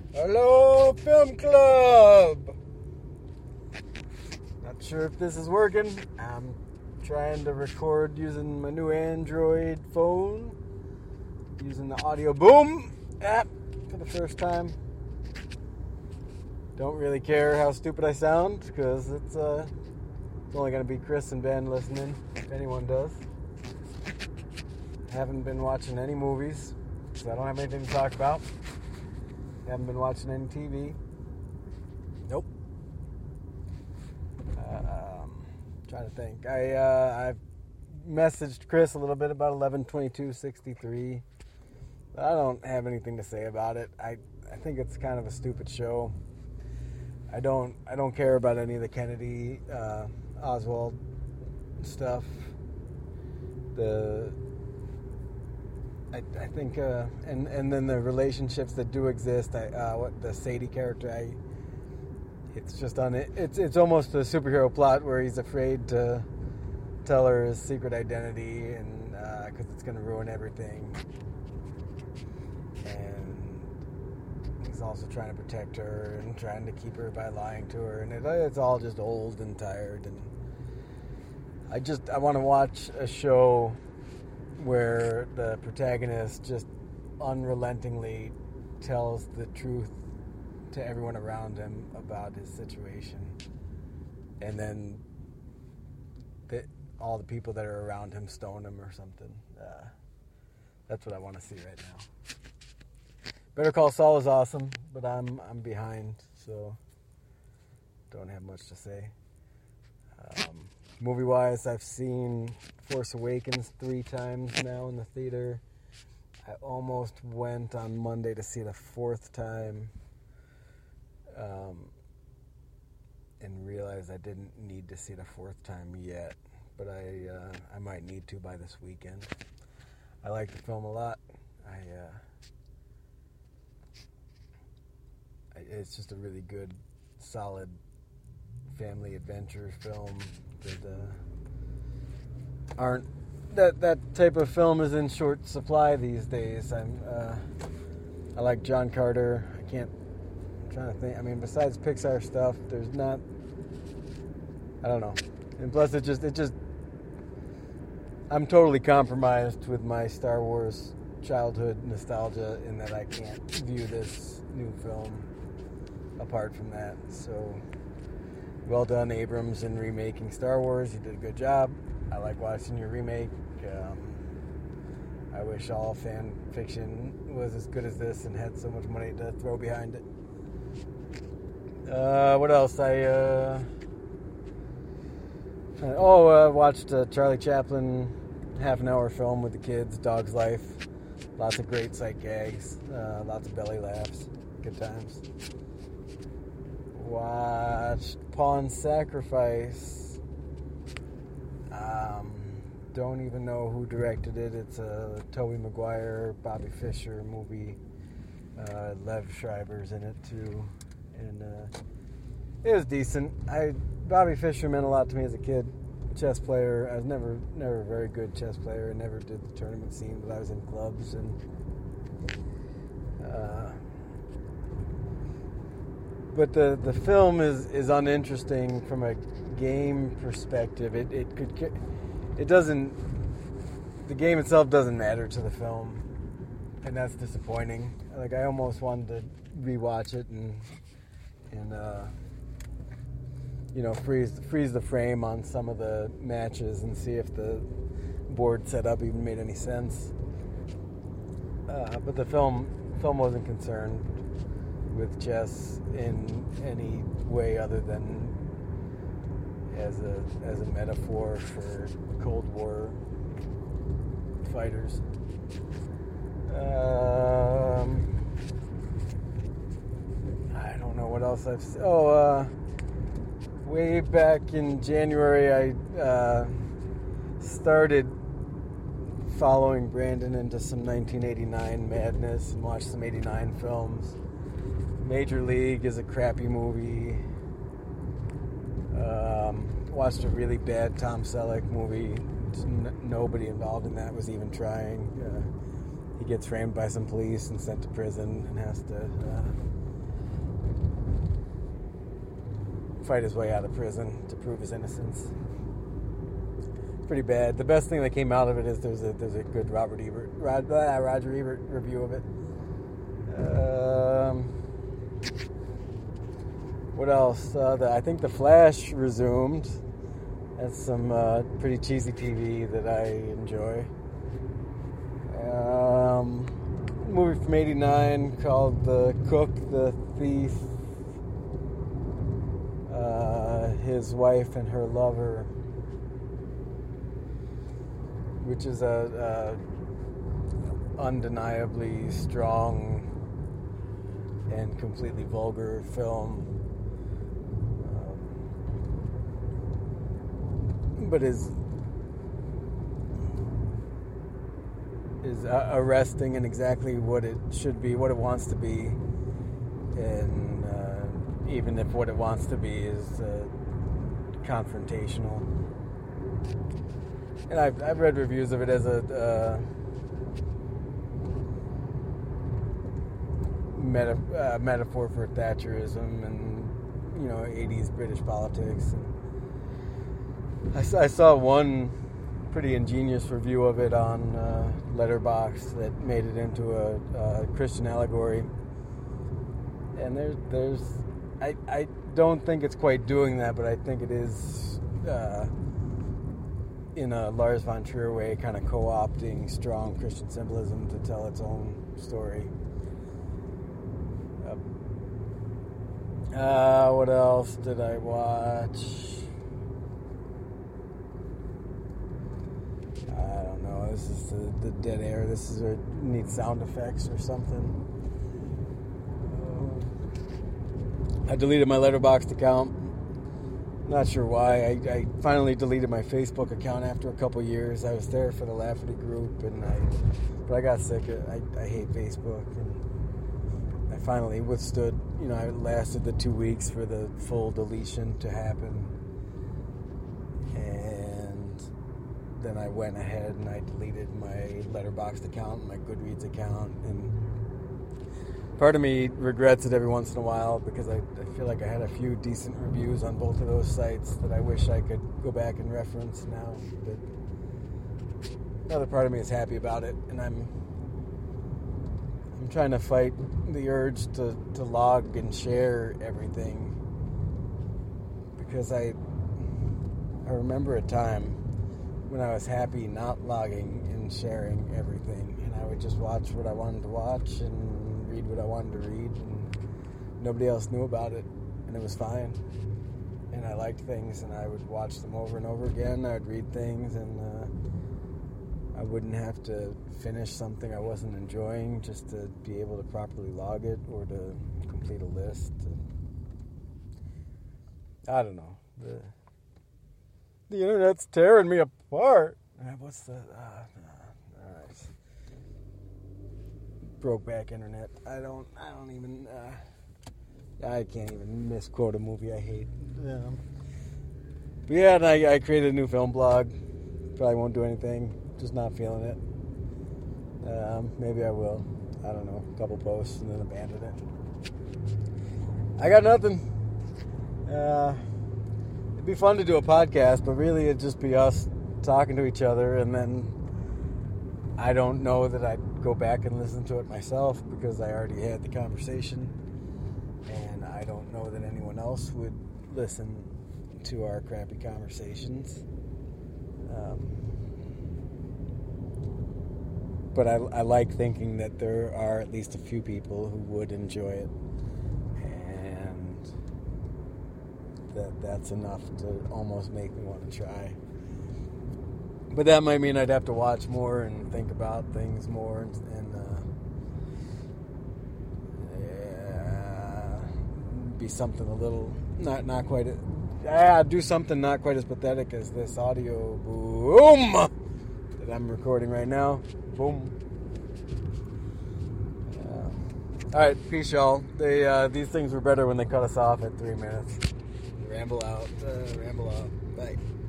Hello, Film Club! Not sure if this is working. I'm trying to record using my new Android phone, using the Audio Boom app for the first time. Don't really care how stupid I sound, because it's only going to be Chris and Ben listening, if anyone does. Haven't been watching any movies, because I don't have anything to talk about. Haven't been watching any TV. Nope. Trying to think. I messaged Chris a little bit about 11/22/63. But I don't have anything to say about it. I think it's kind of a stupid show. I don't care about any of the Kennedy Oswald stuff. I think and then the relationships that do exist. The Sadie character. It's just on it. It's almost a superhero plot where he's afraid to tell her his secret identity, and because it's going to ruin everything. And he's also trying to protect her and trying to keep her by lying to her, and it's all just old and tired. And I want to watch a show where the protagonist just unrelentingly tells the truth to everyone around him about his situation, and then all the people that are around him stone him or something. That's what I want to see right now. Better Call Saul is awesome, but I'm behind, so don't have much to say. Movie-wise, I've seen Force Awakens 3 times now in the theater. I almost went on Monday to see it a 4th time, and realized I didn't need to see it a 4th time yet, but I might need to by this weekend. I like the film a lot. It's just a really good, solid family adventure film. That type of film is in short supply these days. I like John Carter. I'm trying to think. I mean, besides Pixar stuff, there's not. I don't know. And plus, it just. I'm totally compromised with my Star Wars childhood nostalgia in that I can't view this new film apart from that. So, well done, Abrams, in remaking Star Wars. You did a good job. I like watching your remake. I wish all fan fiction was as good as this and had so much money to throw behind it. What else? I watched a Charlie Chaplin half-an-hour film with the kids, Dog's Life. Lots of great sight gags, lots of belly laughs, good times. Watched Pawn Sacrifice. Don't even know who directed it. It's a Tobey Maguire, Bobby Fischer movie. Lev Schreiber's in it too, and it was decent. Bobby Fischer meant a lot to me as a kid. Chess player. I was never a very good chess player. I never did the tournament scene, but I was in clubs and. But the film is uninteresting from a game perspective. It doesn't. The game itself doesn't matter to the film, and that's disappointing. Like, I almost wanted to rewatch it and freeze the frame on some of the matches and see if the board setup even made any sense. But the film wasn't concerned with chess in any way other than as a metaphor for Cold War fighters. I don't know what else I've seen. Way back in January, I started following Brandon into some 1989 madness and watched some 89 films. Major League is a crappy movie. Watched a really bad Tom Selleck movie. Nobody involved in that was even trying. He gets framed by some police and sent to prison and has to fight his way out of prison to prove his innocence. It's pretty bad. The best thing that came out of it is there's a good Roger Ebert review of it. What else? I think The Flash resumed. That's some pretty cheesy TV that I enjoy. Movie from '89 called The Cook, the Thief, His Wife and Her Lover, which is a undeniably strong and completely vulgar film, but is arresting in exactly what it should be, what it wants to be, and even if what it wants to be is confrontational. And I've read reviews of it as a metaphor for Thatcherism and 80s British politics. And I saw one pretty ingenious review of it on Letterboxd that made it into a Christian allegory. And there's I don't think it's quite doing that, but I think it is in a Lars von Trier way, kind of co-opting strong Christian symbolism to tell its own story. What else did I watch? I don't know. This is the dead air. This is need sound effects or something. I deleted my Letterboxd account. Not sure why. I finally deleted my Facebook account after a couple years. I was there for the Lafferty group, but I got sick of it. I hate Facebook, and I finally withstood. I lasted the 2 weeks for the full deletion to happen, and then I went ahead and I deleted my Letterboxd account, my Goodreads account, and part of me regrets it every once in a while because I feel like I had a few decent reviews on both of those sites that I wish I could go back and reference now. But another part of me is happy about it, and I'm trying to fight the urge to log and share everything, because I remember a time when I was happy not logging and sharing everything, and I would just watch what I wanted to watch and read what I wanted to read, and nobody else knew about it, and it was fine. And I liked things, and I would watch them over and over again. I would read things, and I wouldn't have to finish something I wasn't enjoying just to be able to properly log it or to complete a list. And I don't know. The internet's tearing me apart. What's the... all right. Brokeback internet. I don't even... I can't even misquote a movie I hate. But yeah, and I created a new film blog. Probably won't do anything. Just not feeling it. Maybe I will. I don't know. A couple posts and then abandon it. I got nothing. It'd be fun to do a podcast, but really it'd just be us talking to each other, and then I don't know that I'd go back and listen to it myself because I already had the conversation, and I don't know that anyone else would listen to our crappy conversations. But I like thinking that there are at least a few people who would enjoy it, and that's enough to almost make me want to try. But that might mean I'd have to watch more and think about things more, and be something a little not quite. Do something not quite as pathetic as this audio boom that I'm recording right now. Boom. All right, peace, y'all. These things were better when they cut us off at 3 minutes. Ramble out. Bye.